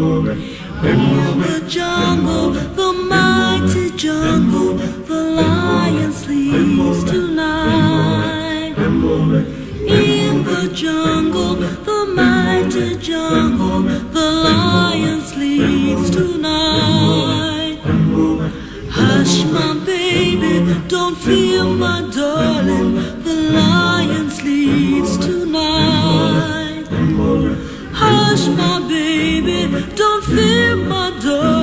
In the jungle, the mighty jungle, the lion sleeps tonight. In the jungle, the mighty jungle, the lion sleeps tonight. Hush, my baby, don't fear, my darling, the lion sleeps tonight. Hush, my baby, don't fear, my darling.